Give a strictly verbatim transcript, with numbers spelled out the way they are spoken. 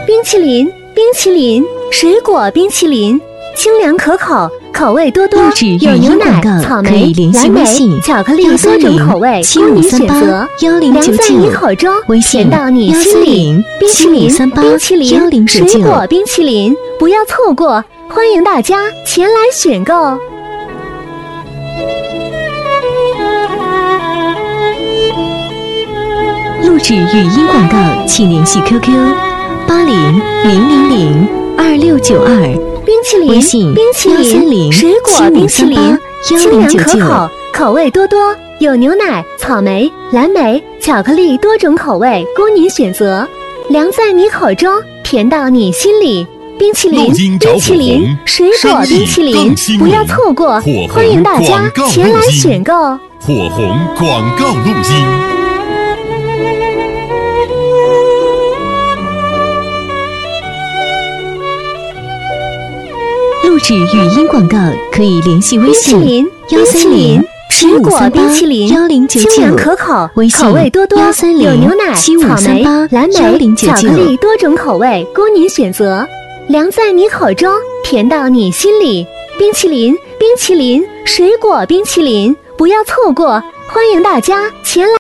冰淇淋，冰淇淋，水果冰淇淋，清凉可口，口味多多，有牛奶、草莓、蓝莓、巧克力多种口味，供你选择。凉在你口中，甜到你心里。冰淇淋，冰淇淋，水果冰淇淋，不要错过！欢迎大家前来选购。 录制语音广告，请联系 Q Q 八零零零零二六九二， 冰淇淋， 微信冰淇淋，水果冰淇淋，清凉可口，口味多多，有牛奶、草莓、蓝莓、巧克力多种口味供您选择。凉在你口中，甜到你心里。冰淇淋，冰淇淋，水果冰淇淋，不要错过！欢迎大家前来选购。 火红广告录音。 录制语音广告可以联系微信幺三零七五三八幺零九九， 清凉可口， 微信口味多多， 幺三零有牛奶、 七五三八蓝幺零莓、 九九， 巧克力多种口味供您选择。凉在你口中，甜到你心里。冰淇淋，冰淇淋，水果冰淇淋，不要错过！欢迎大家前来。